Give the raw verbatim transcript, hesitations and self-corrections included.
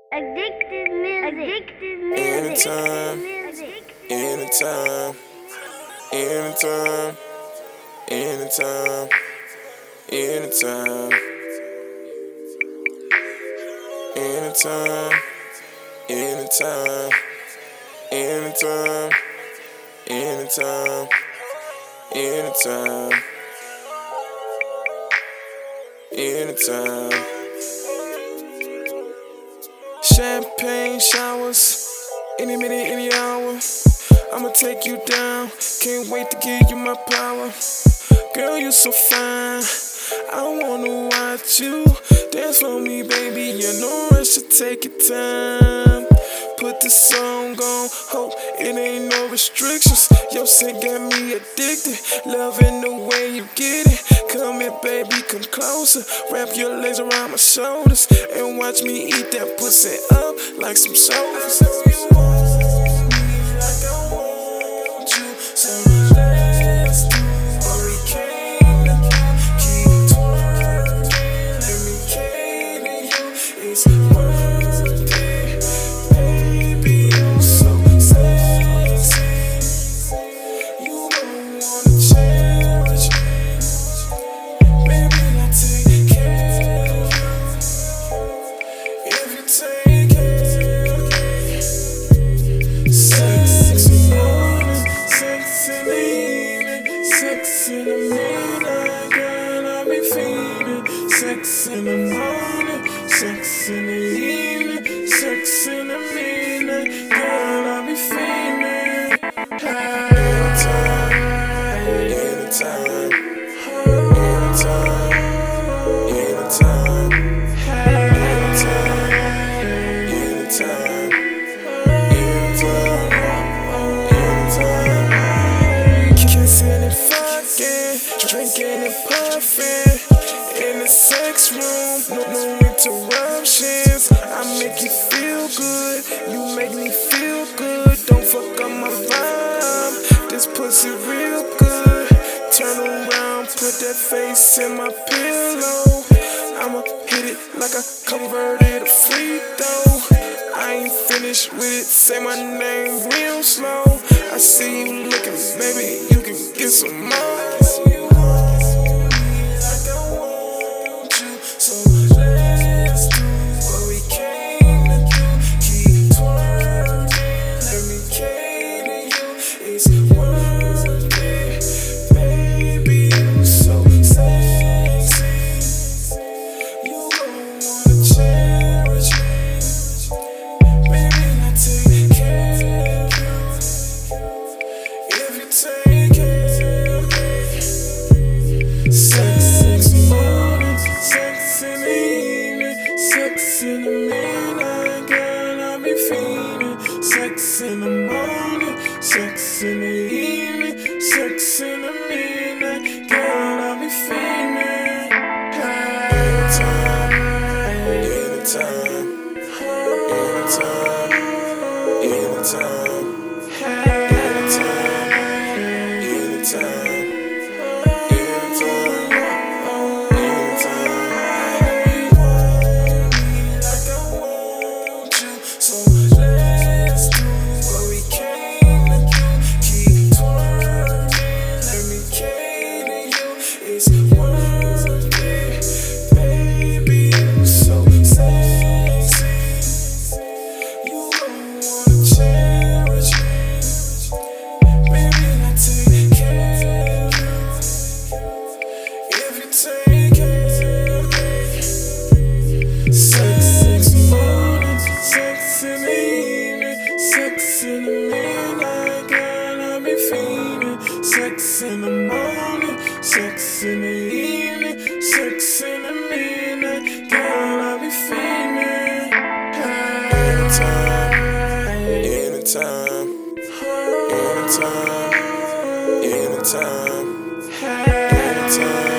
Addictive music. Addictive music. Anytime, anytime, anytime, anytime, anytime, anytime, anytime, anytime, anytime, anytime. Champagne showers, any minute, any hour. I'ma take you down, can't wait to give you my power. Girl, you're so fine, I wanna watch you dance for me, baby. You know I should take your time. Put the song on, hope it ain't no restrictions. Your scent got me addicted, loving the way you get it. Come here, baby, come closer. Wrap your legs around my shoulders and watch me eat that pussy up like some shoulders. Sex in the midnight, girl, I be feeling. Sex in the morning, sex in the evening, sex in the midnight, girl, I be feeling. Anytime, anytime, anytime, anytime, anytime, anytime, kissing and fucking, drinking and puffing in the sex room, no, no interruptions. I make you feel good, you make me feel good. Don't fuck up my vibe, this pussy real good. Turn around, put that face in my pillow. I'ma hit it like I converted a free throw. I ain't finished with it, say my name real slow. I see you looking, baby, you can get some more. Sex in the midnight, girl, I be feeling. Sex in the morning, sex in the evening, sex in the midnight, girl, I be feeling. Anytime, anytime, anytime, anytime, anytime, anytime. Sex in the midnight, girl, I be feeling. Sex in the morning, sex in the evening, sex in the midnight, girl, I be feeling. Anytime, anytime, anytime, anytime, anytime.